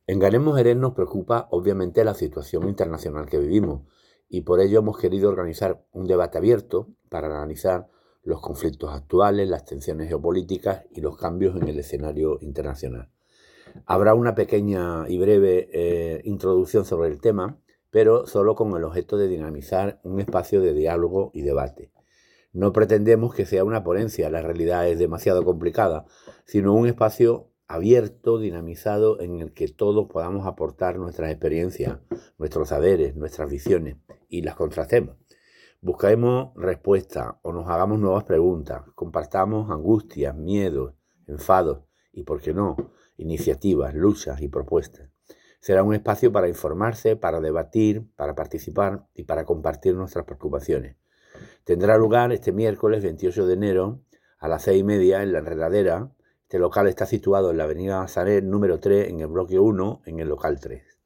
En Ganem Mujeres nos preocupa obviamente la situación internacional que vivimos y por ello hemos querido organizar un debate abierto para analizar los conflictos actuales, las tensiones geopolíticas y los cambios en el escenario internacional. Habrá una pequeña y breve introducción sobre el tema, pero solo con el objeto de dinamizar un espacio de diálogo y debate. No pretendemos que sea una ponencia, la realidad es demasiado complicada, sino un espacio abierto, dinamizado, en el que todos podamos aportar nuestras experiencias, nuestros saberes, nuestras visiones y las contrastemos. Buscaremos respuestas o nos hagamos nuevas preguntas, compartamos angustias, miedos, enfados y, por qué no, iniciativas, luchas y propuestas. Será un espacio para informarse, para debatir, para participar y para compartir nuestras preocupaciones. Tendrá lugar este miércoles 28 de enero a las 6:30 en La Enredadera. Este local está situado en la avenida Nazaret número 3, en el bloque 1, en el local 3.